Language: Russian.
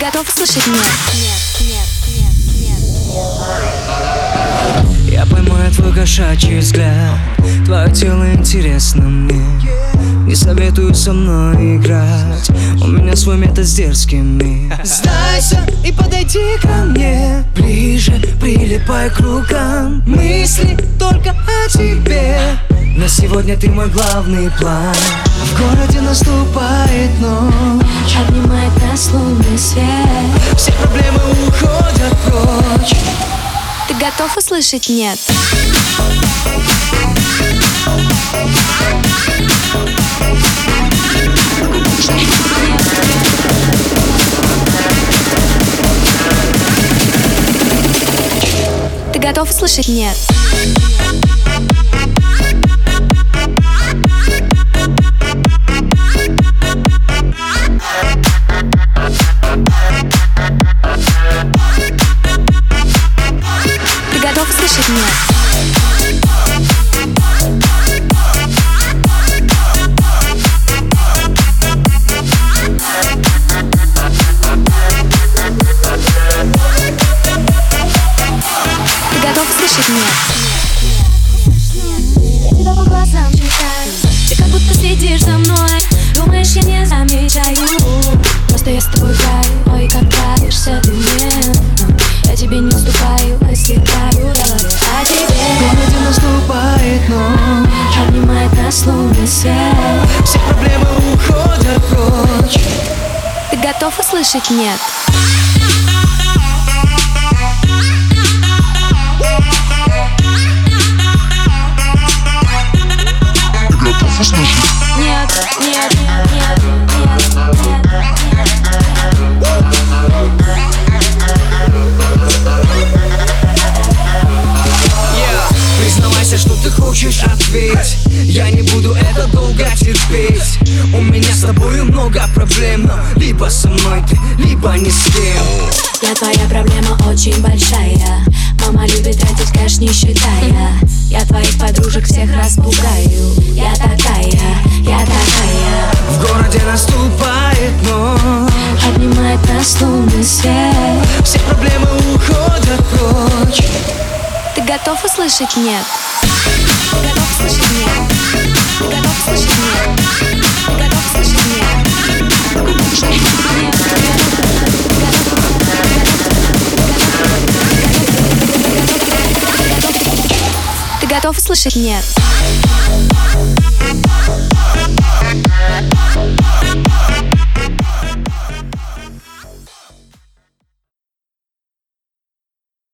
готов услышать нет? Я поймаю твой кошачий взгляд, твое тело интересно мне. Не советую со мной играть, у меня свой метод с дерзкими. Сдайся и подойди ко мне ближе, прилипай к рукам. Мысли только о тебе, на сегодня ты мой главный план. В городе наступает ночь, Обнимает нас лунный свет, все проблемы уходят прочь. ты готов услышать нет? Ты готов услышать нет? Ты готов услышать нет? Ты готов услышать нет? Я тебя по глазам читаю, ты как будто следишь за мной. Думаешь, я не замечаю, просто я с тобой играю. Ой, как нравишься ты мне, я тебе не уступаю, постигаю головы о тебе. В городе наступает ночь, Обнимает нас лунный свет, все проблемы уходят прочь. ты готов услышать нет? Нет, нет, нет, Признавайся, что ты хочешь, ответь. Я не буду это долго терпеть. У меня с тобою много проблем, но либо со мной ты, либо ни с кем. Я твоя проблема очень большая. Мама любит тратить кэш, не считая. Я твоих подружек всех распугаю. Я такая, я такая. В городе наступает ночь, Обнимает нас лунный свет, все проблемы уходят прочь. ты готов услышать нет? Ты готов услышать нет? Ты готов услышать нет? Ты готов услышать нет? Ты готов услышать нет?